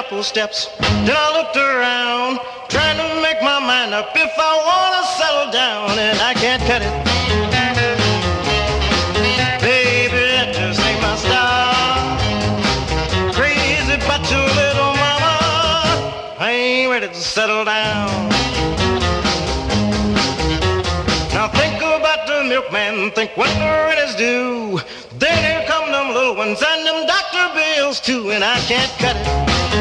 couple steps, then I looked around, trying to make my mind up if I wanna settle down, and I can't cut it. Baby, that just ain't my style. Crazy about your little mama, I ain't ready to settle down. Now think about the milkman, think what the rent is due. Then here come them little ones and them doctor bills too, and I can't cut it.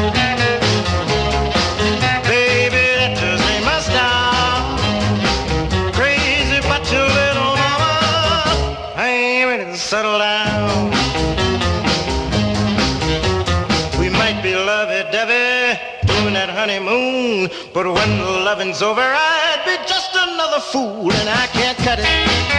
Baby, that just ain't my style. Crazy about your little mama, I ain't ready to settle down. We might be lovey-dovey, doing that honeymoon, but when the loving's over, I'd be just another fool, and I can't cut it.